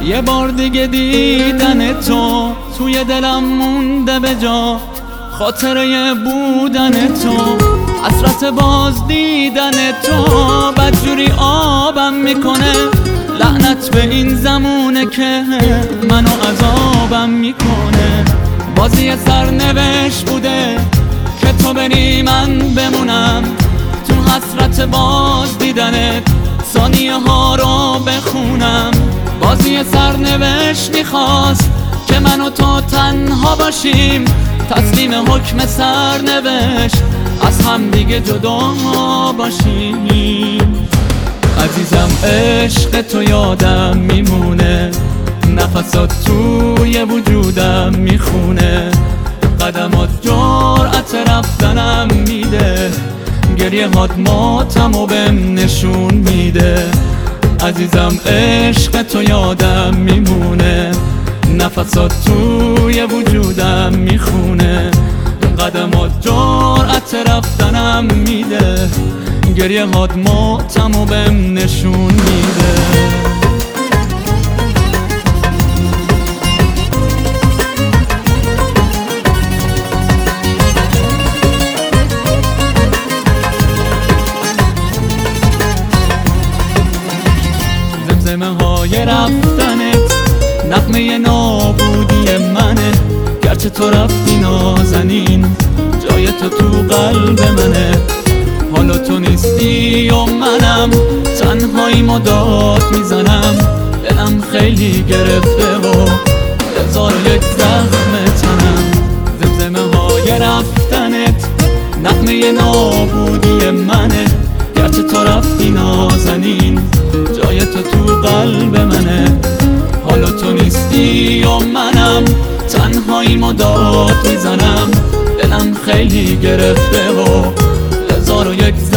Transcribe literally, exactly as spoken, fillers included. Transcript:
یه بار دیگه دیدن تو توی دلم مونده به جا، خاطره بودن تو، حسرت باز دیدن تو بدجوری آبم میکنه. لعنت به این زمونه که منو عذابم میکنه. بازی سرنوشت بوده که تو بری من بمونم، تو حسرت باز دیدنت ثانیه ها رو بخونم. بازی سرنوشت میخواست که من و تو تنها باشیم، تسلیم حکم سرنوشت از هم دیگه جدا باشیم. عزیزم عشق تو یادم میمونه، نفسات توی وجودم میخونه، قدمات جرأت رفتنم میده، گریه هات ماتمو بهم نشون میده. عزیزم عشق تو یادم میمونه، نفسات توی وجودم میخونه، قدمات جرأت رفتنم میده، گریه هات ماتمو بهم نشون میده. زمزمه های رفتنت نغمه نابودی منه، گرچه تو رفتی نازنین جای تو تو قلب منه. حالا تو نیستی و منم تنهایی مداد میزنم، دلم خیلی گرفته و هزار یک زخم تنم. زمزمه های رفتنت نغمه نابودی منه، گرچه تو رفتی نازنین جای تو تو قلب منه. حالا تو نیستی و منم تنهایی مداد میزنم، دلم خیلی گرفته و هزار و یک